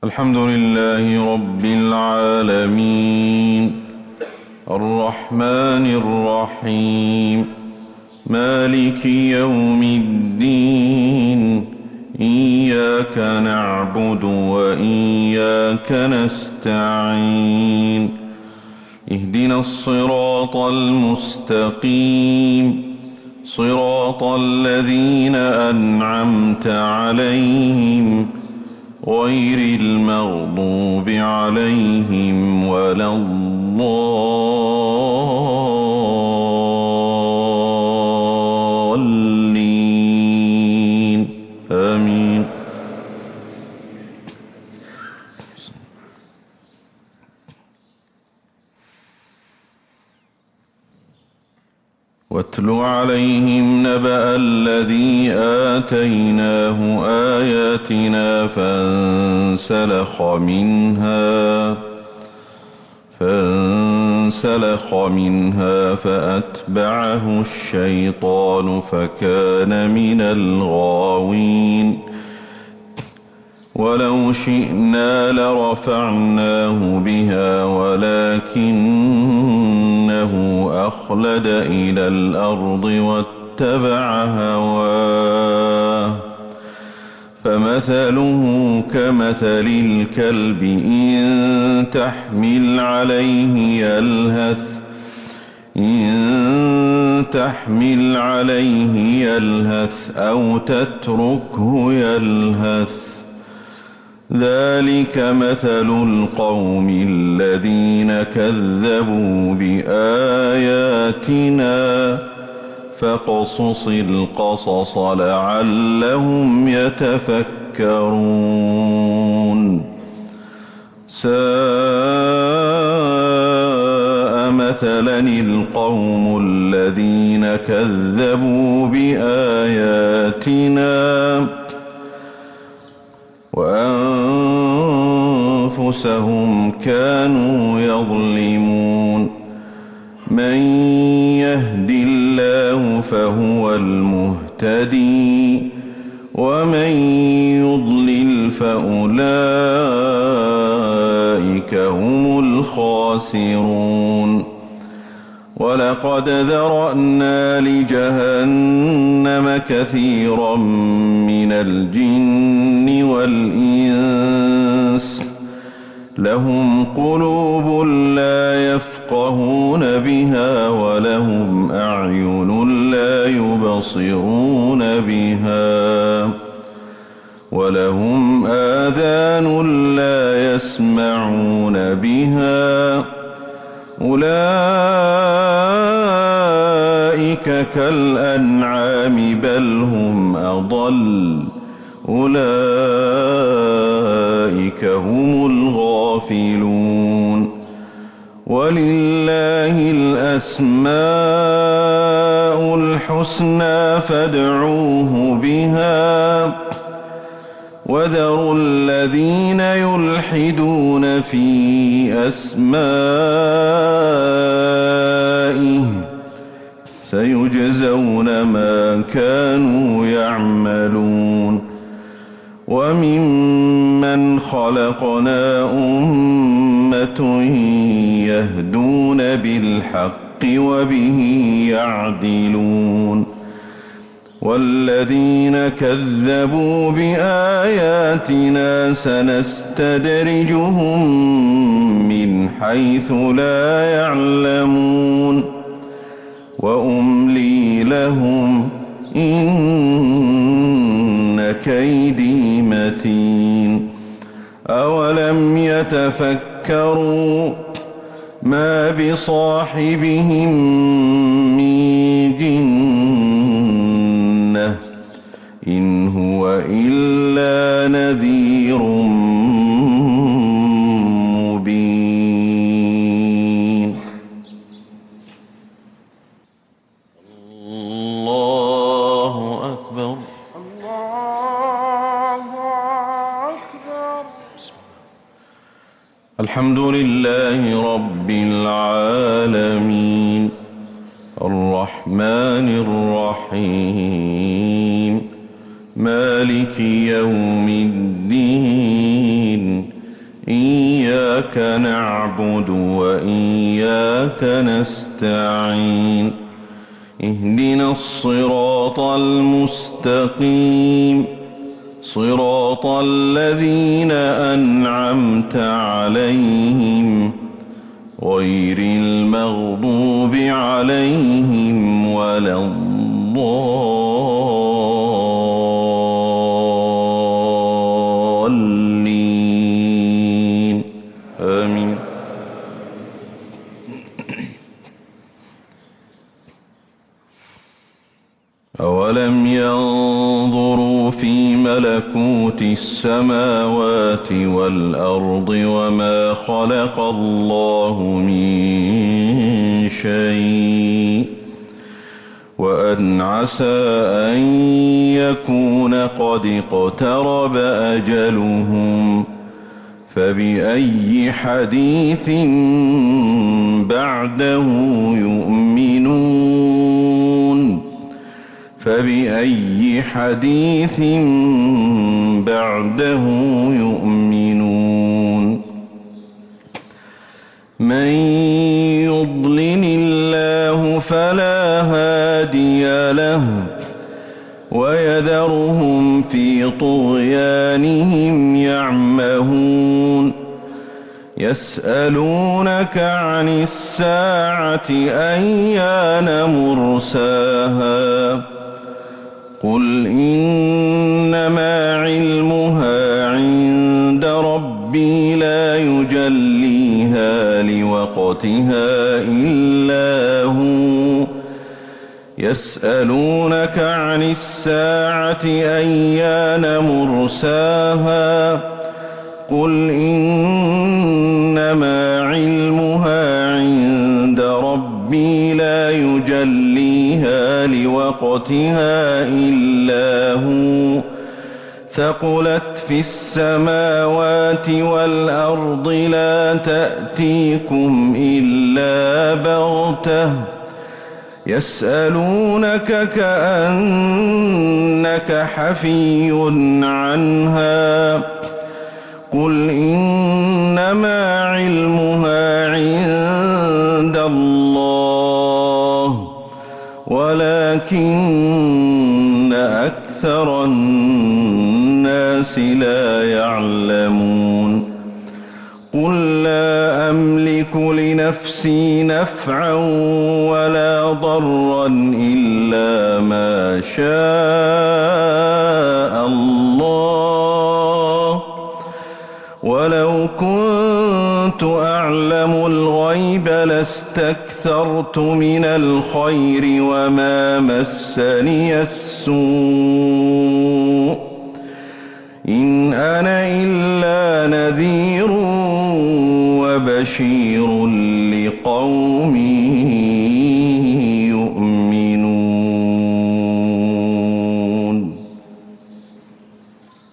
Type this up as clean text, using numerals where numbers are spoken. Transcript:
الحمد لله رب العالمين الرحمن الرحيم مالك يوم الدين إياك نعبد وإياك نستعين اهدنا الصراط المستقيم صراط الذين أنعمت عليهم غير المغضوب عليهم ولا الضالين آمين. واتل عليهم نبأ الذي آتيناه آياتنا فانسلخ منها فأتبعه الشيطان فكان من الغاوين ولو شئنا لرفعناه بها ولكنه أخلد إلى الأرض واتبع هواه فمثله كمثل الكلب إن تحمل عليه يلهث أو تتركه يلهث ذلك مثل القوم الذين كذبوا بآياتنا فاقصص القصص لعلهم يتفكرون ساء مثلا القوم الذين كذبوا بآياتنا وأنفسهم كانوا يظلمون من يهد الله فهو المهتدي ومن يضلل فأولئك هم الخاسرون ولقد ذرأنا لجهنم كثيرا من الجن والإنس لهم قلوب لا يفقهون بها ولهم أعين لا يبصرون بها ولهم آذان لا يسمعون بها أولئك كالأنعام بل هم أضل أولئك هم الغافلون ولله الأسماء الحسنى فادعوه بها وذروا الذين يلحدون في أسمائه سيجزون ما كانوا يعملون وممن خلقنا أمة يهدون بالحق وبه يعدلون والذين كذبوا بآياتنا سنستدرجهم من حيث لا يعلمون وأملي لهم إن كيدي متين أولم يتفكروا ما بصاحبهم من جنة إن هو إلا نذير مبين. الله أكبر. الله أكبر. الحمد لله رب العالمين الرحمن الرحيم مالك يوم الدين إياك نعبد وإياك نستعين اهدنا الصراط المستقيم صراط الذين أنعمت عليهم غير المغضوب عليهم ولا الضالين آمين. أولم ينظروا في ملكوت السماوات والأرض وما خلق الله من شيء وأن عسى أن يكون قد اقترب أجلهم فبأي حديث بعده يؤمنون فبأي حديث بعده يؤمنون من يضلل الله فلا هادي له ويذرهم في طغيانهم يعمهون يسألونك عن الساعة أيان مرساها قل إنما علمها عند ربي لا يجليها لوقتها إلا هو يسألونك عن الساعة أيان مرساها قل إنما علمها عند ربي لا يجليها لوقتها إلا هو ثقلت في السماوات والأرض لا تأتيكم إلا بغتة يسألونك كأنك حفي عنها قل إنما علمها عند الله ولكن أكثر الناس لا يعلمون قل لا أملك لنفسي نفعا ولا ضرا إلا ما شاء الله ولو كنت أعلم الغيب لاستكثرت من الخير وما مسني السوء إن أنا إلا نذير وبشير لقوم